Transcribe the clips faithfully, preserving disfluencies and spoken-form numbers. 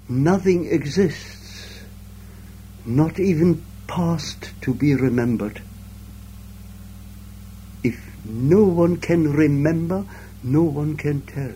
nothing exists, not even past to be remembered. If no one can remember, no one can tell.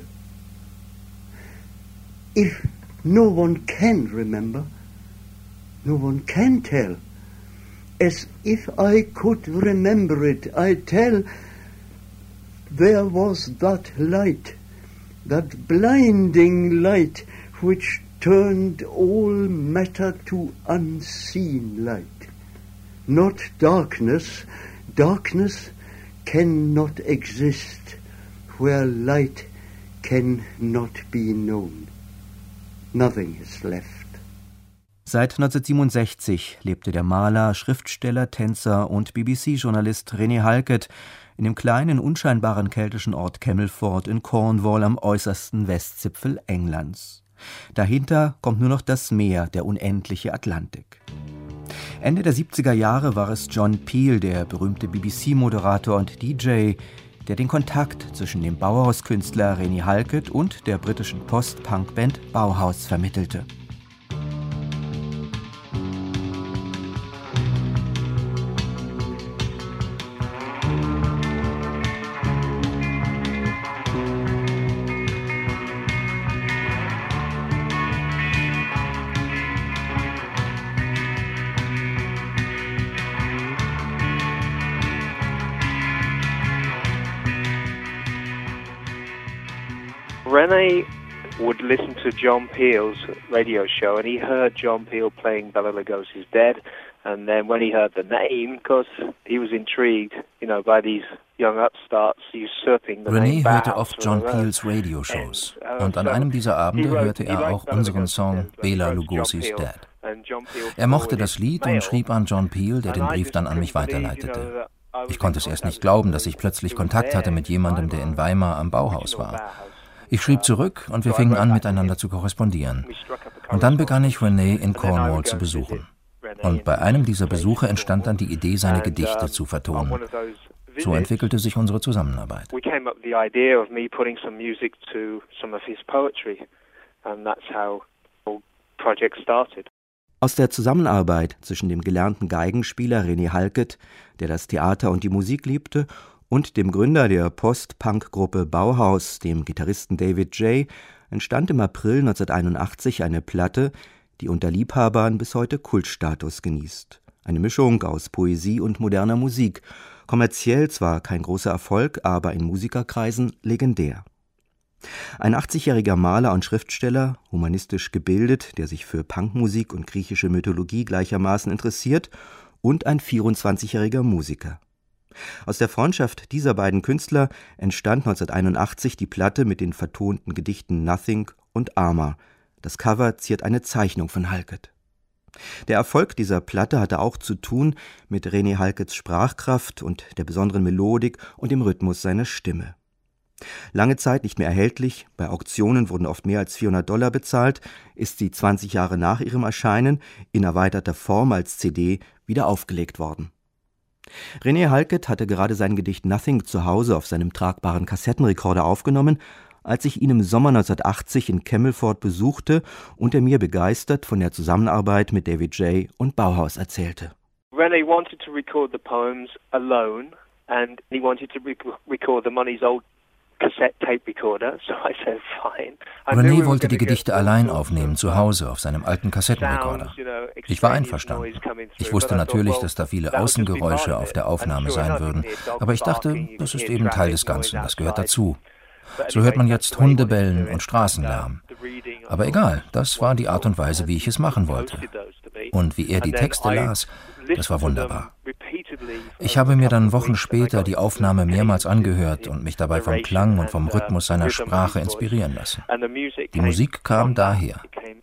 If no one can remember, no one can tell. As if I could remember it, I tell, there was that light, that blinding light, which turned all matter to unseen light. Not darkness, darkness cannot exist where light cannot be known. Nothing is left. Seit neunzehnhundertsiebenundsechzig lebte der Maler, Schriftsteller, Tänzer und B B C-Journalist René Halkett in dem kleinen, unscheinbaren keltischen Ort Camelford in Cornwall am äußersten Westzipfel Englands. Dahinter kommt nur noch das Meer, der unendliche Atlantik. Ende der siebziger Jahre war es John Peel, der berühmte B B C-Moderator und D J, der den Kontakt zwischen dem Bauhauskünstler René Halkett und der britischen Post-Punk-Band Bauhaus vermittelte. René would listen to John Peel's radio show, and he heard John Peel playing Bela Lugosi's Dead, and then when he heard the name, because he was intrigued, you know, by these young upstarts usurping the name. René hörte oft John Peels Radio-Shows, und an einem dieser Abende hörte er auch unseren Song Bela Lugosi's Dead. Er mochte das Lied und schrieb an John Peel, der den Brief dann an mich weiterleitete. Ich konnte es erst nicht glauben, dass ich plötzlich Kontakt hatte mit jemandem, der in Weimar am Bauhaus war. Ich schrieb zurück und wir fingen an, miteinander zu korrespondieren. Und dann begann ich René in Cornwall zu besuchen. Und bei einem dieser Besuche entstand dann die Idee, seine Gedichte zu vertonen. So entwickelte sich unsere Zusammenarbeit. Aus der Zusammenarbeit zwischen dem gelernten Geigenspieler René Halkett, der das Theater und die Musik liebte, und dem Gründer der Post-Punk-Gruppe Bauhaus, dem Gitarristen David J., entstand im April neunzehnhunderteinundachtzig eine Platte, die unter Liebhabern bis heute Kultstatus genießt. Eine Mischung aus Poesie und moderner Musik, kommerziell zwar kein großer Erfolg, aber in Musikerkreisen legendär. Ein achtzigjähriger Maler und Schriftsteller, humanistisch gebildet, der sich für Punkmusik und griechische Mythologie gleichermaßen interessiert, und ein vierundzwanzigjähriger Musiker. Aus der Freundschaft dieser beiden Künstler entstand neunzehnhunderteinundachtzig die Platte mit den vertonten Gedichten Nothing und Armor. Das Cover ziert eine Zeichnung von Halkett. Der Erfolg dieser Platte hatte auch zu tun mit René Halketts Sprachkraft und der besonderen Melodik und dem Rhythmus seiner Stimme. Lange Zeit nicht mehr erhältlich, bei Auktionen wurden oft mehr als vierhundert Dollar bezahlt, ist sie zwanzig Jahre nach ihrem Erscheinen in erweiterter Form als C D wieder aufgelegt worden. René Halkett hatte gerade sein Gedicht Nothing zu Hause auf seinem tragbaren Kassettenrekorder aufgenommen, als ich ihn im Sommer neunzehnhundertachtzig in Camelford besuchte und er mir begeistert von der Zusammenarbeit mit David J. und Bauhaus erzählte. René wanted to record the poems alone and he wanted to re- record them on his old cassette tape recorder, so I said fine. René wollte die Gedichte allein aufnehmen, zu Hause auf seinem alten Kassettenrekorder. Ich war einverstanden. Ich wusste natürlich, dass da viele Außengeräusche auf der Aufnahme sein würden, aber ich dachte, das ist eben Teil des Ganzen, das gehört dazu. So hört man jetzt Hunde bellen und Straßenlärm. Aber egal, das war die Art und Weise, wie ich es machen wollte. Und wie er die Texte las, das war wunderbar. Ich habe mir dann Wochen später die Aufnahme mehrmals angehört und mich dabei vom Klang und vom Rhythmus seiner Sprache inspirieren lassen. Die Musik kam daher.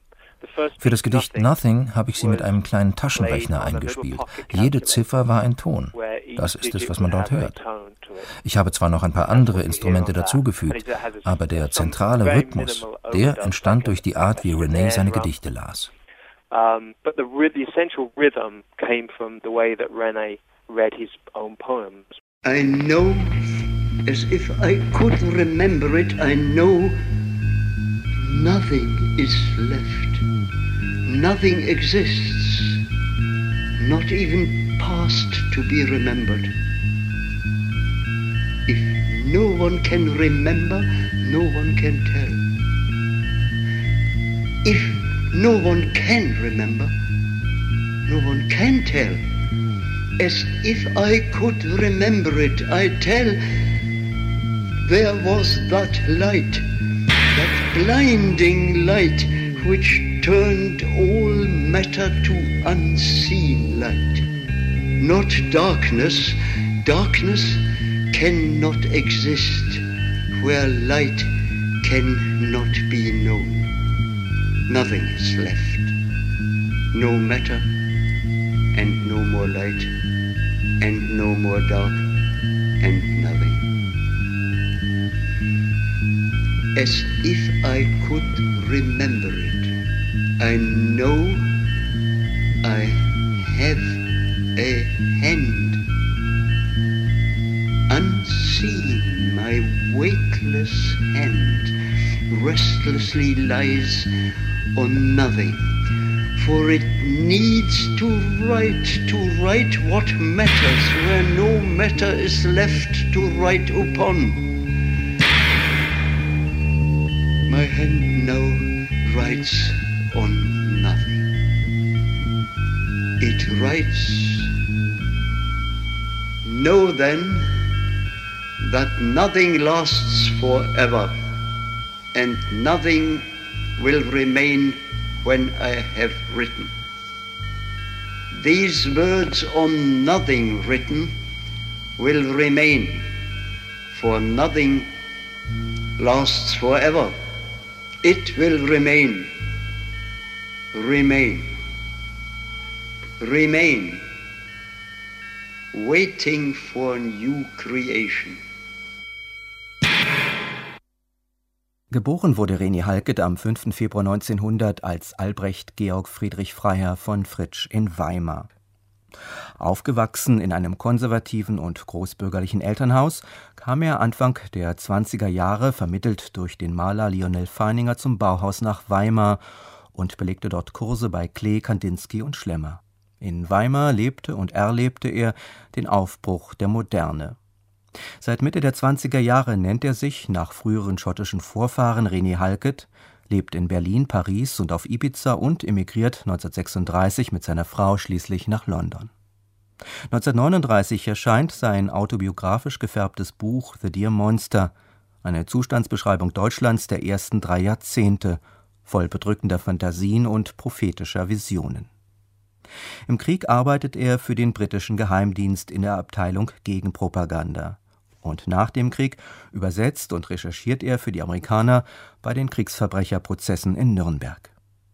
Für das Gedicht Nothing habe ich sie mit einem kleinen Taschenrechner eingespielt. Jede Ziffer war ein Ton. Das ist es, was man dort hört. Ich habe zwar noch ein paar andere Instrumente dazugefügt, aber der zentrale Rhythmus, der entstand durch die Art, wie René seine Gedichte las. Um, but the, the essential rhythm came from the way that René read his own poems. I know, as if I could remember it, I know nothing is left. Nothing exists, not even past to be remembered. If no one can remember, no one can tell. If no one can remember, no one can tell. As if I could remember it, I tell, there was that light, that blinding light, which turned all matter to unseen light. Not darkness, darkness cannot exist where light cannot be known. Nothing is left, no matter, and no more light, and no more dark, and nothing. As if I could remember it, I know I have a hand, unseen, my weightless hand restlessly lies on nothing, for it needs to write, to write what matters where no matter is left to write upon. My hand now writes on nothing. It writes, know then that nothing lasts forever, and nothing will remain when I have written. These words on nothing written will remain, for nothing lasts forever. It will remain, remain, remain, waiting for new creation. Geboren wurde René Halket am fünften Februar neunzehnhundert als Albrecht Georg Friedrich Freiherr von Fritsch in Weimar. Aufgewachsen in einem konservativen und großbürgerlichen Elternhaus, kam er Anfang der zwanziger Jahre, vermittelt durch den Maler Lionel Feininger, zum Bauhaus nach Weimar und belegte dort Kurse bei Klee, Kandinsky und Schlemmer. In Weimar lebte und erlebte er den Aufbruch der Moderne. Seit Mitte der zwanziger Jahre nennt er sich, nach früheren schottischen Vorfahren, René Halket, lebt in Berlin, Paris und auf Ibiza und emigriert neunzehnhundertsechsunddreißig mit seiner Frau schließlich nach London. neunzehnhundertneununddreißig erscheint sein autobiografisch gefärbtes Buch The Dear Monster, eine Zustandsbeschreibung Deutschlands der ersten drei Jahrzehnte, voll bedrückender Fantasien und prophetischer Visionen. Im Krieg arbeitet er für den britischen Geheimdienst in der Abteilung Gegenpropaganda. Und nach dem Krieg übersetzt und recherchiert er für die Amerikaner bei den Kriegsverbrecherprozessen in Nürnberg.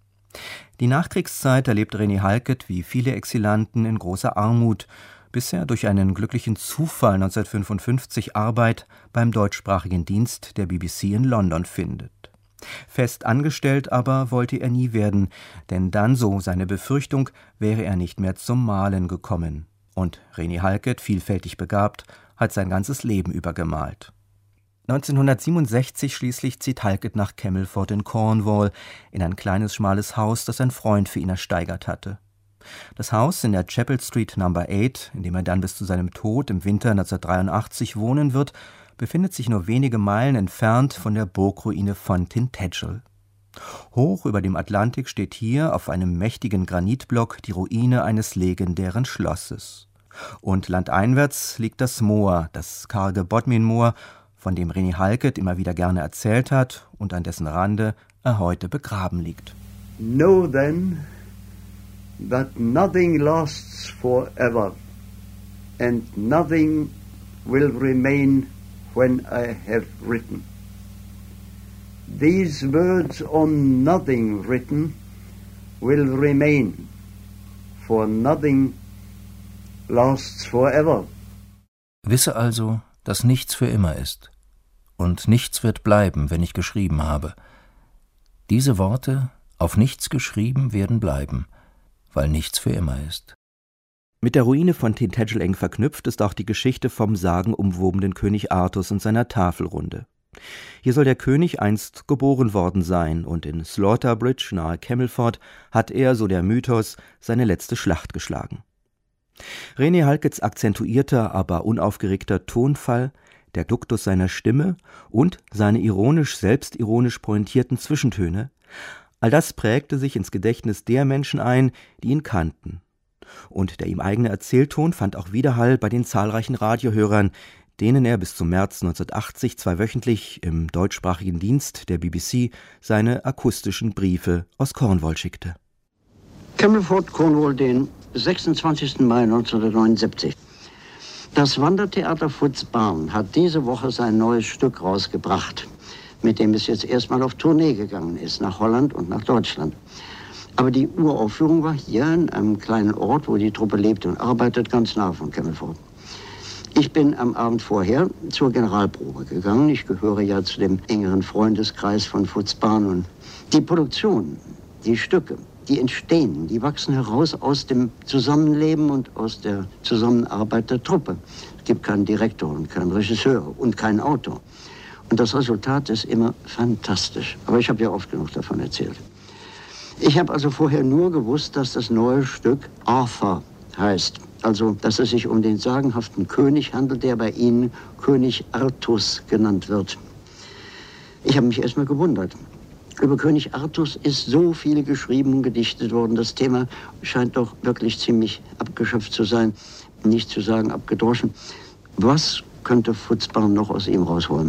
Die Nachkriegszeit erlebt René Halket wie viele Exilanten in großer Armut, bis er durch einen glücklichen Zufall neunzehnhundertfünfundfünfzig Arbeit beim deutschsprachigen Dienst der B B C in London findet. Fest angestellt aber wollte er nie werden, denn dann, so seine Befürchtung, wäre er nicht mehr zum Malen gekommen. Und René Halket, vielfältig begabt, hat sein ganzes Leben über gemalt. neunzehnhundertsiebenundsechzig schließlich zieht Halket nach Camelford in Cornwall, in ein kleines, schmales Haus, das ein Freund für ihn ersteigert hatte. Das Haus in der Chapel Street Number acht, in dem er dann bis zu seinem Tod im Winter neunzehnhundertdreiundachtzig wohnen wird, befindet sich nur wenige Meilen entfernt von der Burgruine von Tintagel. Hoch über dem Atlantik steht hier auf einem mächtigen Granitblock die Ruine eines legendären Schlosses. Und landeinwärts liegt das Moor, das karge Bodmin-Moor, von dem René Halket immer wieder gerne erzählt hat und an dessen Rande er heute begraben liegt. Know then that nothing lasts forever, and nothing will remain when I have written. These words on nothing written will remain, for nothing lasts forever. Wisse also, dass nichts für immer ist, und nichts wird bleiben, wenn ich geschrieben habe. Diese Worte, auf nichts geschrieben, werden bleiben, weil nichts für immer ist. Mit der Ruine von Tintagel eng verknüpft ist auch die Geschichte vom sagenumwobenen König Artus und seiner Tafelrunde. Hier soll der König einst geboren worden sein, und in Slaughter-Bridge nahe Camelford hat er, so der Mythos, seine letzte Schlacht geschlagen. René Halkets akzentuierter, aber unaufgeregter Tonfall, der Duktus seiner Stimme und seine ironisch, selbstironisch pointierten Zwischentöne, all das prägte sich ins Gedächtnis der Menschen ein, die ihn kannten. Und der ihm eigene Erzählton fand auch Widerhall bei den zahlreichen Radiohörern, denen er bis zum März neunzehnhundertachtzig zweiwöchentlich im deutschsprachigen Dienst der B B C seine akustischen Briefe aus Cornwall schickte. Camelford, Cornwall, den sechsundzwanzigsten Mai neunzehnhundertneunundsiebzig. Das Wandertheater Foots Barn hat diese Woche sein neues Stück rausgebracht, mit dem es jetzt erstmal auf Tournee gegangen ist, nach Holland und nach Deutschland. Aber die Uraufführung war hier in einem kleinen Ort, wo die Truppe lebt und arbeitet, ganz nah von Camelford. Ich bin am Abend vorher zur Generalprobe gegangen. Ich gehöre ja zu dem engeren Freundeskreis von Foots Barn. Und die Produktion, die Stücke, die entstehen, die wachsen heraus aus dem Zusammenleben und aus der Zusammenarbeit der Truppe. Es gibt keinen Direktor und keinen Regisseur und keinen Autor. Und das Resultat ist immer fantastisch. Aber ich habe ja oft genug davon erzählt. Ich habe also vorher nur gewusst, dass das neue Stück Arthur heißt. Also, dass es sich um den sagenhaften König handelt, der bei ihnen König Artus genannt wird. Ich habe mich erstmal gewundert. Über König Artus ist so viel geschrieben und gedichtet worden. Das Thema scheint doch wirklich ziemlich abgeschöpft zu sein, nicht zu sagen abgedroschen. Was könnte Foots Barn noch aus ihm rausholen?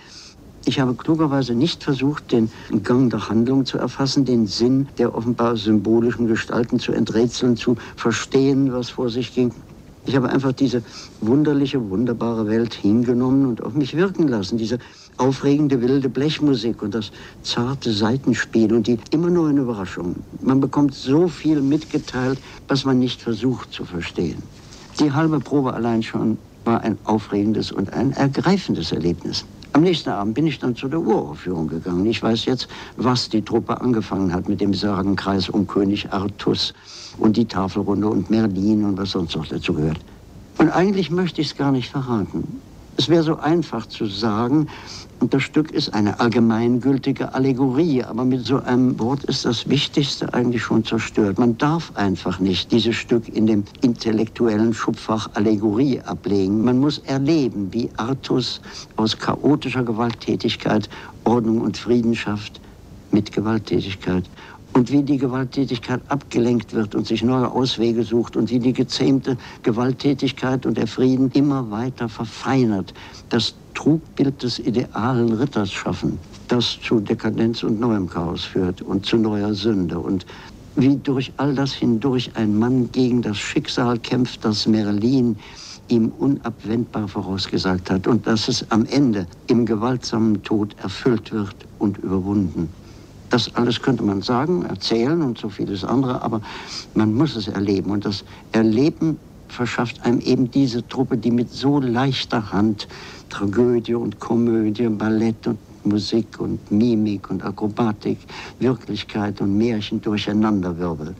Ich habe klugerweise nicht versucht, den Gang der Handlung zu erfassen, den Sinn der offenbar symbolischen Gestalten zu enträtseln, zu verstehen, was vor sich ging. Ich habe einfach diese wunderliche, wunderbare Welt hingenommen und auf mich wirken lassen. Diese aufregende, wilde Blechmusik und das zarte Saitenspiel und die immer nur eine Überraschung. Man bekommt so viel mitgeteilt, was man nicht versucht zu verstehen. Die halbe Probe allein schon war ein aufregendes und ein ergreifendes Erlebnis. Am nächsten Abend bin ich dann zu der Uraufführung gegangen. Ich weiß jetzt, was die Truppe angefangen hat mit dem Sagenkreis um König Artus und die Tafelrunde und Merlin und was sonst noch dazu gehört. Und eigentlich möchte ich es gar nicht verraten. Es wäre so einfach zu sagen, und das Stück ist eine allgemeingültige Allegorie, aber mit so einem Wort ist das Wichtigste eigentlich schon zerstört. Man darf einfach nicht dieses Stück in dem intellektuellen Schubfach Allegorie ablegen. Man muss erleben, wie Artus aus chaotischer Gewalttätigkeit Ordnung und Frieden schafft mit Gewalttätigkeit. Und wie die Gewalttätigkeit abgelenkt wird und sich neue Auswege sucht und wie die gezähmte Gewalttätigkeit und der Frieden immer weiter verfeinert, das Trugbild des idealen Ritters schaffen, das zu Dekadenz und neuem Chaos führt und zu neuer Sünde. Und wie durch all das hindurch ein Mann gegen das Schicksal kämpft, das Merlin ihm unabwendbar vorausgesagt hat und dass es am Ende im gewaltsamen Tod erfüllt wird und überwunden. Das alles könnte man sagen, erzählen und so vieles andere, aber man muss es erleben. Und das Erleben verschafft einem eben diese Truppe, die mit so leichter Hand Tragödie und Komödie, Ballett und Musik und Mimik und Akrobatik, Wirklichkeit und Märchen durcheinander wirbelt.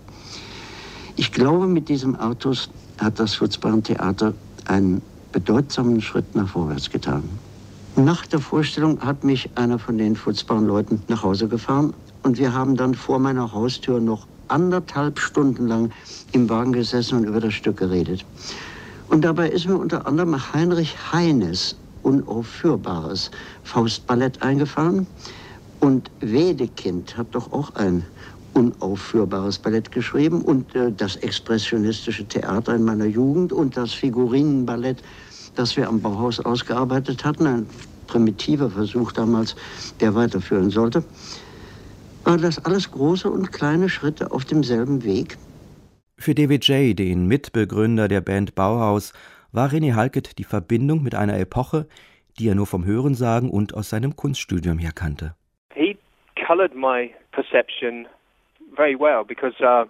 Ich glaube, mit diesem Artus hat das Foots Barn Theater einen bedeutsamen Schritt nach vorwärts getan. Nach der Vorstellung hat mich einer von den Foots Barn Leuten nach Hause gefahren und wir haben dann vor meiner Haustür noch anderthalb Stunden lang im Wagen gesessen und über das Stück geredet. Und dabei ist mir unter anderem Heinrich Heines unaufführbares Faustballett eingefallen und Wedekind hat doch auch ein unaufführbares Ballett geschrieben und äh, das expressionistische Theater in meiner Jugend und das Figurinenballett, das wir am Bauhaus ausgearbeitet hatten, ein primitiver Versuch damals, der weiterführen sollte. War das alles große und kleine Schritte auf demselben Weg? Für David J., den Mitbegründer der Band Bauhaus, war René Halket die Verbindung mit einer Epoche, die er nur vom Hörensagen und aus seinem Kunststudium her kannte. He colored my perception very well because uh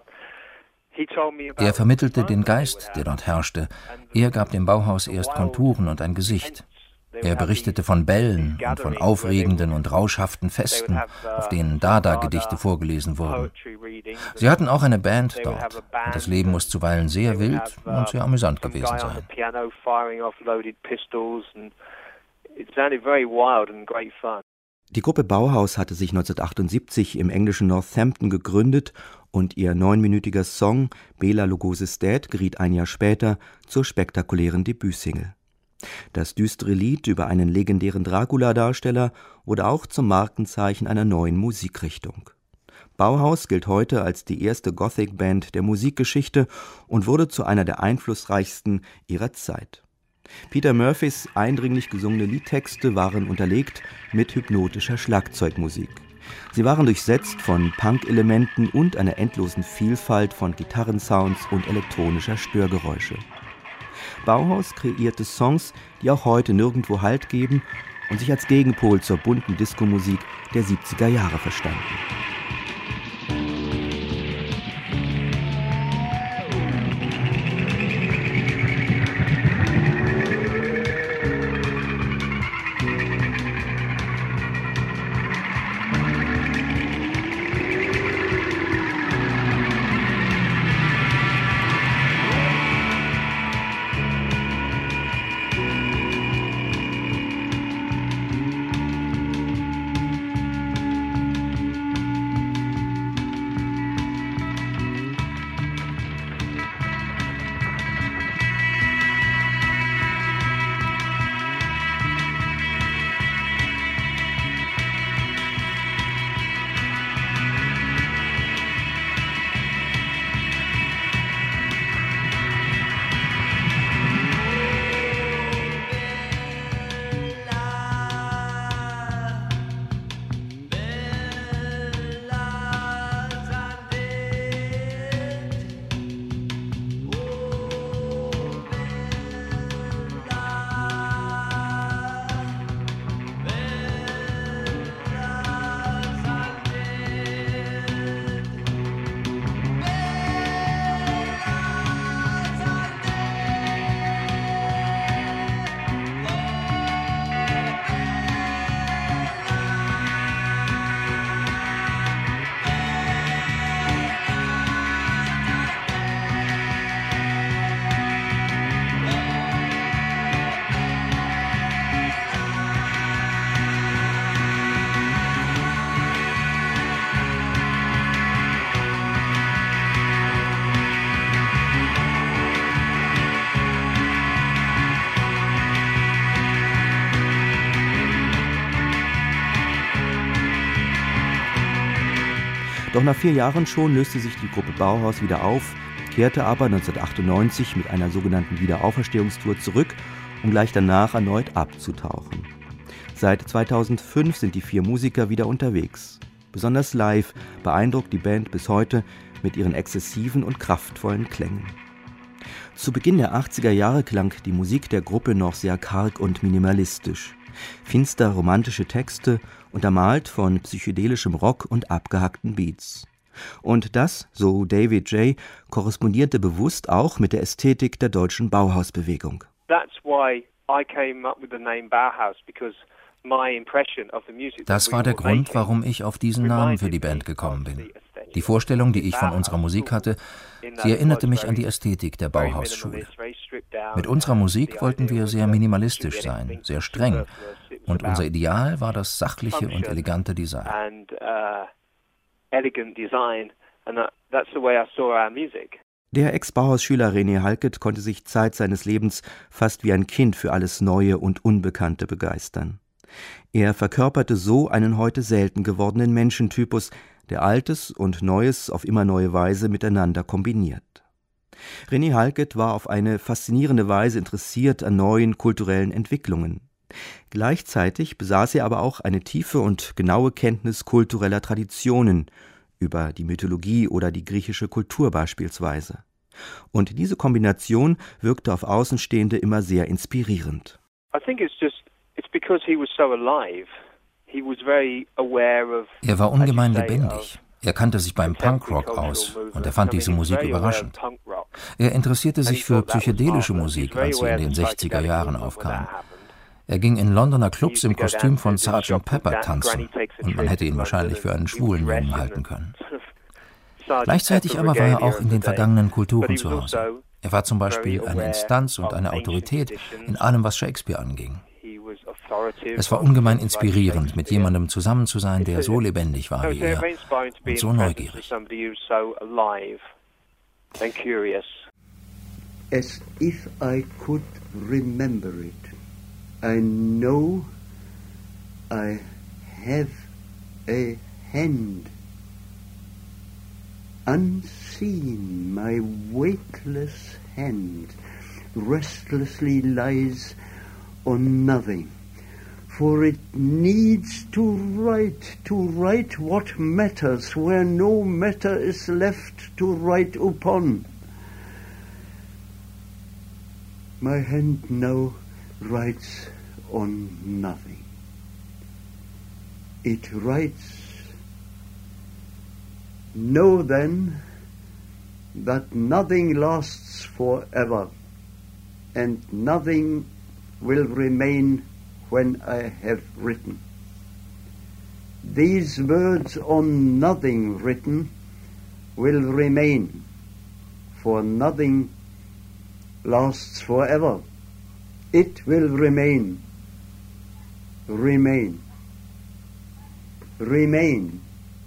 Er vermittelte den Geist, der dort herrschte. Er gab dem Bauhaus erst Konturen und ein Gesicht. Er berichtete von Bällen und von aufregenden und rauschhaften Festen, auf denen Dada-Gedichte vorgelesen wurden. Sie hatten auch eine Band dort, und das Leben muss zuweilen sehr wild und sehr amüsant gewesen sein. it sounded very wild and great fun. Die Gruppe Bauhaus hatte sich neunzehnhundertachtundsiebzig im englischen Northampton gegründet und ihr neunminütiger Song Bela Lugosi's Dead geriet ein Jahr später zur spektakulären Debütsingle. Das düstere Lied über einen legendären Dracula-Darsteller wurde auch zum Markenzeichen einer neuen Musikrichtung. Bauhaus gilt heute als die erste Gothic-Band der Musikgeschichte und wurde zu einer der einflussreichsten ihrer Zeit. Peter Murphys eindringlich gesungene Liedtexte waren unterlegt mit hypnotischer Schlagzeugmusik. Sie waren durchsetzt von Punk-Elementen und einer endlosen Vielfalt von Gitarrensounds und elektronischer Störgeräusche. Bauhaus kreierte Songs, die auch heute nirgendwo Halt geben und sich als Gegenpol zur bunten Diskomusik der siebziger Jahre verstanden. Doch nach vier Jahren schon löste sich die Gruppe Bauhaus wieder auf, kehrte aber neunzehnhundertachtundneunzig mit einer sogenannten Wiederauferstehungstour zurück, um gleich danach erneut abzutauchen. Seit zweitausendfünf sind die vier Musiker wieder unterwegs. Besonders live beeindruckt die Band bis heute mit ihren exzessiven und kraftvollen Klängen. Zu Beginn der achtziger Jahre klang die Musik der Gruppe noch sehr karg und minimalistisch. Finster romantische Texte, untermalt von psychedelischem Rock und abgehackten Beats. Und das, so David J., korrespondierte bewusst auch mit der Ästhetik der deutschen Bauhausbewegung. That's why I came up with the name Bauhaus, because das war der Grund, warum ich auf diesen Namen für die Band gekommen bin. Die Vorstellung, die ich von unserer Musik hatte, sie erinnerte mich an die Ästhetik der Bauhausschule. Mit unserer Musik wollten wir sehr minimalistisch sein, sehr streng. Und unser Ideal war das sachliche und elegante Design. Der Ex-Bauhaus-Schüler René Halket konnte sich Zeit seines Lebens fast wie ein Kind für alles Neue und Unbekannte begeistern. Er verkörperte so einen heute selten gewordenen Menschentypus, der Altes und Neues auf immer neue Weise miteinander kombiniert. René Halket war auf eine faszinierende Weise interessiert an neuen kulturellen Entwicklungen. Gleichzeitig besaß er aber auch eine tiefe und genaue Kenntnis kultureller Traditionen, über die Mythologie oder die griechische Kultur beispielsweise. Und diese Kombination wirkte auf Außenstehende immer sehr inspirierend. I think it's just Er war ungemein lebendig. Er kannte sich beim Punkrock aus und er fand diese Musik überraschend. Er interessierte sich für psychedelische Musik, als sie in den sechziger Jahren aufkam. Er ging in Londoner Clubs im Kostüm von Sergeant Pepper tanzen und man hätte ihn wahrscheinlich für einen schwulen Jungen halten können. Gleichzeitig aber war er auch in den vergangenen Kulturen zu Hause. Er war zum Beispiel eine Instanz und eine Autorität in allem, was Shakespeare anging. Es war ungemein inspirierend, mit jemandem zusammen zu sein, der so lebendig war wie er und so neugierig. As if I could remember it. I know I have a hand. Unseen, my weightless hand restlessly lies on nothing. For it needs to write, to write what matters, where no matter is left to write upon. My hand now writes on nothing. It writes, know then that nothing lasts forever, and nothing will remain when I have written. These words on nothing written will remain, for nothing lasts forever. It will remain, remain, remain,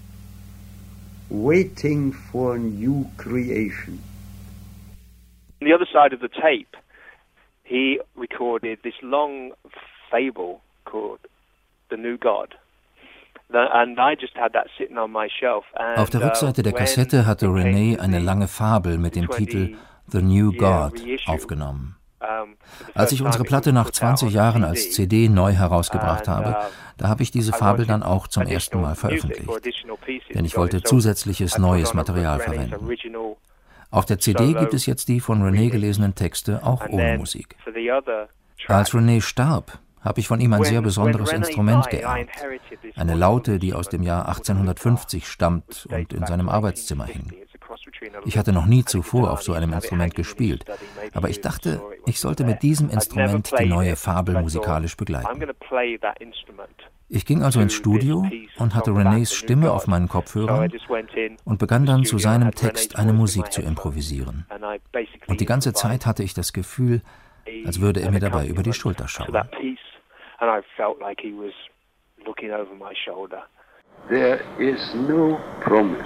waiting for new creation. On the other side of the tape, he recorded this long fable called The New God. And I just had that sitting on my shelf. And, Auf der Rückseite der Kassette hatte René eine lange Fabel mit dem Titel The New God aufgenommen. Als ich unsere Platte nach zwanzig Jahren als C D neu herausgebracht habe, da habe ich diese Fabel dann auch zum ersten Mal veröffentlicht, denn ich wollte zusätzliches neues Material verwenden. Auf der C D gibt es jetzt die von René gelesenen Texte auch ohne Musik. Als René starb, habe ich von ihm ein sehr besonderes Instrument geerbt, eine Laute, die aus dem Jahr achtzehnhundertfünfzig stammt und in seinem Arbeitszimmer hing. Ich hatte noch nie zuvor auf so einem Instrument gespielt, aber ich dachte, ich sollte mit diesem Instrument die neue Fabel musikalisch begleiten. Ich ging also ins Studio und hatte Renés Stimme auf meinen Kopfhörern und begann dann zu seinem Text eine Musik zu improvisieren. Und die ganze Zeit hatte ich das Gefühl, als würde er mir dabei über die Schulter schauen. There is no promise.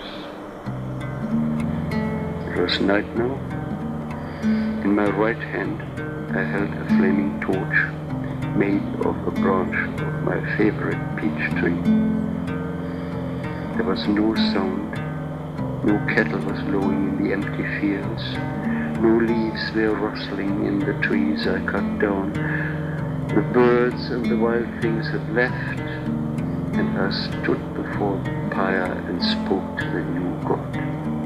It was night now. In my right hand I held a flaming torch made of a branch of my favorite peach tree. There was no sound, no kettle was lowing in the empty fields, no leaves were rustling in the trees I cut down. The birds and the wild things had left, and I stood before the pyre and spoke to the new God.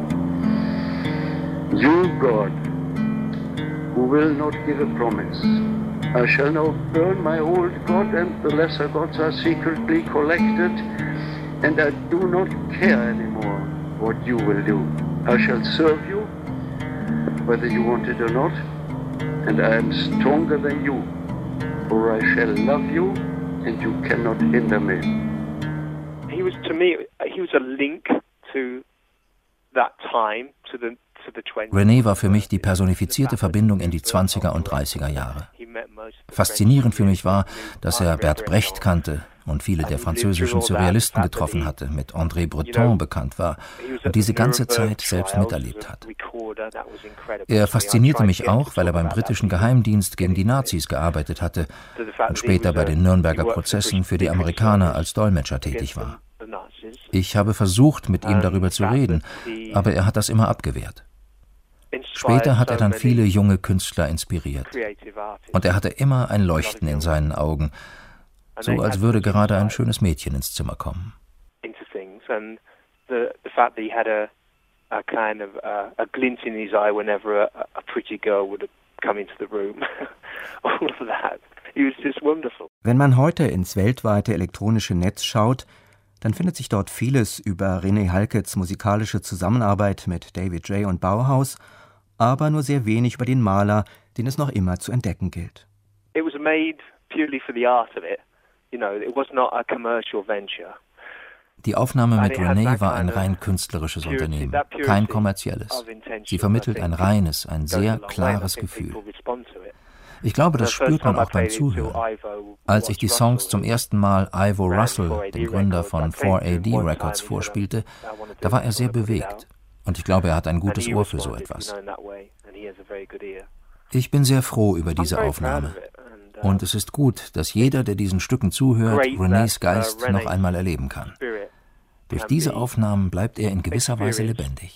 You, God, who will not give a promise, I shall now burn my old God, and the lesser gods are secretly collected, and I do not care anymore what you will do. I shall serve you, whether you want it or not, and I am stronger than you, for I shall love you, and you cannot hinder me. He was, to me, he was a link to that time, to the René war für mich die personifizierte Verbindung in die zwanziger und dreißiger Jahre. Faszinierend für mich war, dass er Bert Brecht kannte und viele der französischen Surrealisten getroffen hatte, mit André Breton bekannt war und diese ganze Zeit selbst miterlebt hat. Er faszinierte mich auch, weil er beim britischen Geheimdienst gegen die Nazis gearbeitet hatte und später bei den Nürnberger Prozessen für die Amerikaner als Dolmetscher tätig war. Ich habe versucht, mit ihm darüber zu reden, aber er hat das immer abgewehrt. Später hat er dann viele junge Künstler inspiriert. Und er hatte immer ein Leuchten in seinen Augen, so als würde gerade ein schönes Mädchen ins Zimmer kommen. Wenn man heute ins weltweite elektronische Netz schaut, dann findet sich dort vieles über René Halkets musikalische Zusammenarbeit mit David J. und Bauhaus, aber nur sehr wenig über den Maler, den es noch immer zu entdecken gilt. It was made purely for the art of it. You know, it was not a commercial venture. Die Aufnahme mit René war ein rein künstlerisches Unternehmen, kein kommerzielles. Sie vermittelt ein reines, ein sehr klares Gefühl. Ich glaube, das spürt man auch beim Zuhören. Als ich die Songs zum ersten Mal Ivo Russell, dem Gründer von four A D Records, vorspielte, da war er sehr bewegt. Und ich glaube, er hat ein gutes Ohr für so etwas. Ich bin sehr froh über diese Aufnahme. Und es ist gut, dass jeder, der diesen Stücken zuhört, Renés Geist noch einmal erleben kann. Durch diese Aufnahmen bleibt er in gewisser Weise lebendig.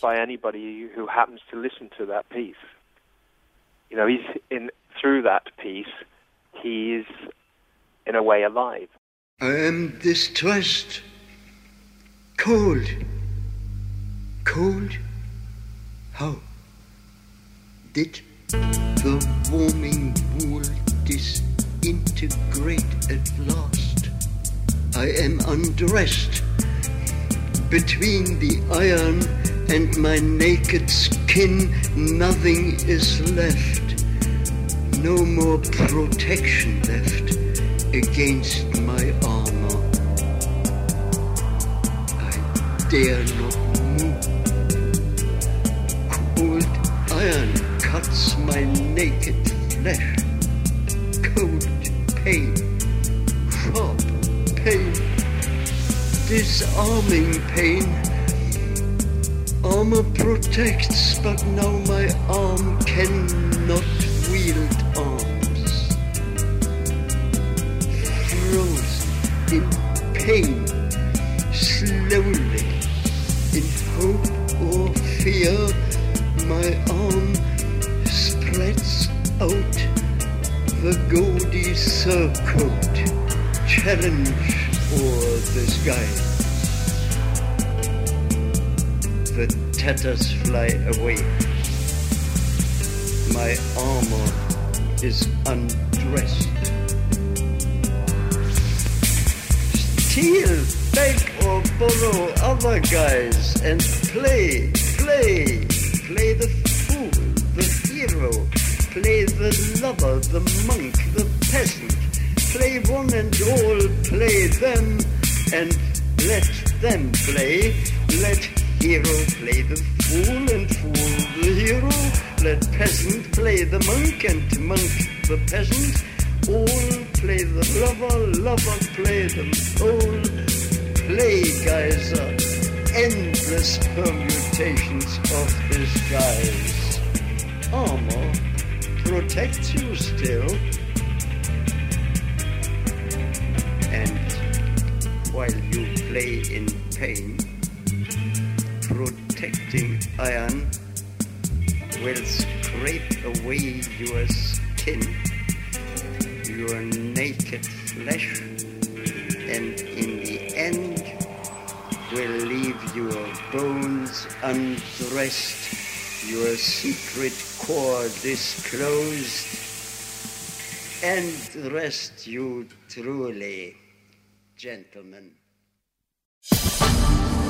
You know, he's in through that piece, he is in a way alive. I am distressed, cold, cold. How did the warming wool disintegrate at last? I am undressed between the iron and my naked skin. Nothing is left. No more protection left against my armor. I dare not move. Cold iron cuts my naked flesh. Cold pain, sharp pain, disarming pain. Armor protects, but now my arm cannot wield arms. Frozen in pain, slowly, in hope or fear, my arm spreads out the gaudy surcoat, challenge o'er the skies. The tatters fly away. My armor is undressed. Steal, beg or borrow other guys and play, play, play the fool, the hero, play the lover, the monk, the peasant, play one and all, play them and let them play, let hero play the fool and fool the hero, let peasant play the monk and monk the peasant, all play the lover, lover play them all, play geyser, endless permutations of disguise. Armor protects you still, and while you play in pain, protecting iron will scrape away your skin, your naked flesh, and in the end will leave your bones undressed, your secret core disclosed, and rest you truly, gentlemen.